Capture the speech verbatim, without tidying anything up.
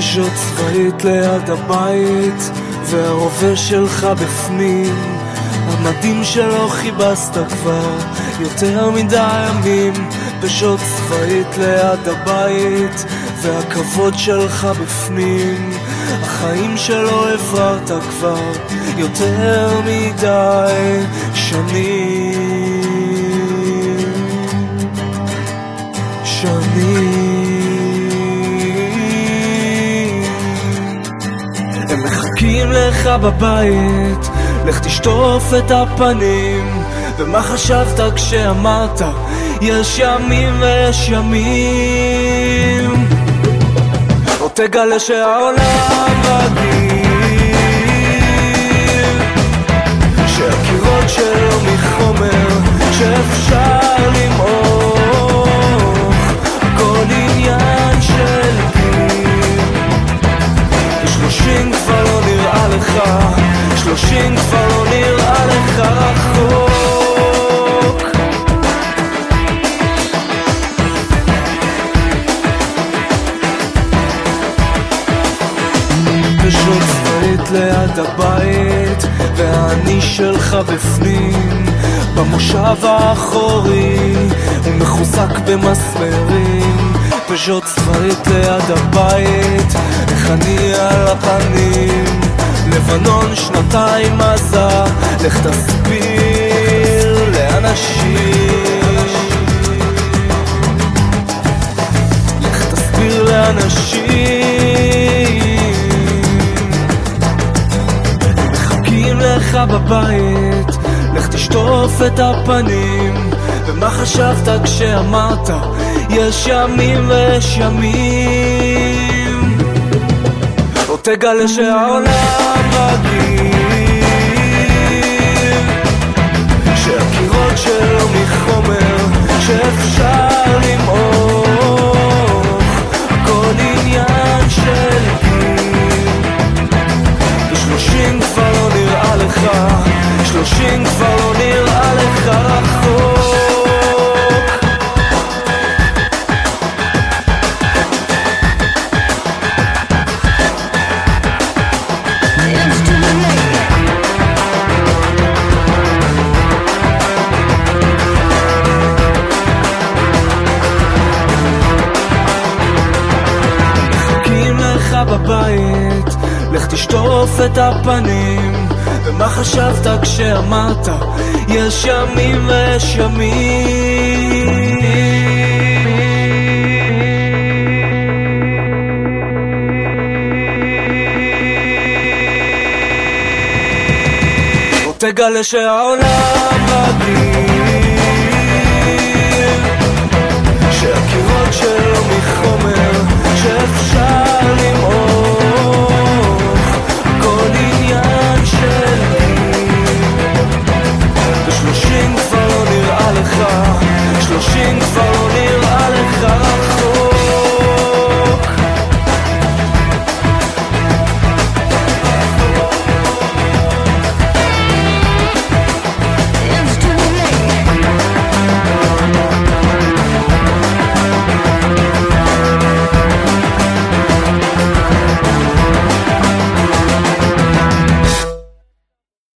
פז'וט צבאית ליד הבית והרובה שלך בפנים, המדים שלו חיבסת כבר יותר מדי ימים. פז'וט צבאית ליד הבית והכבוד שלך בפנים, החיים שלו עברת כבר יותר מדי שנים. שנים הם מחכים לך בבית, לך תשטוף את הפנים. ומה חשבת כשאמרת יש ימים ויש ימים? או תגלה שהעולם רגיל, שהקירות שלו מחומר שאפשר למעוך, הכל עניין של גיל. שלושים כבר לא נראה לך, שלושים כבר לא נראה לך רחוק. פז'וט צבאית ליד הבית והאני שלך בפנים, במושב האחורי הוא מחוזק במסמרים. פז'וט צבאית ליד הבית, איך אני על הפנים. לבנון שנתיים עזה, לך תסביר לאנשים, לך תסביר לאנשים. מחכים לך בבית, לך תשטוף את הפנים. ומה חשבת כשאמרת יש ימים ויש ימים? או תגלה שהעולם רגיל, שהקירות שלו מחומר שאפשר למעוך, הכל עניין של גיל. ושלושים כבר לא נראה לך, שלושים כבר לא נראה לך רחוק. בבית, לך תשטוף את הפנים. ומה חשבת כשאמרת יש ימים ויש ימים? או תגלה שהעולם רגיל, שהקירות שלו מחומר שאפשר למעוך,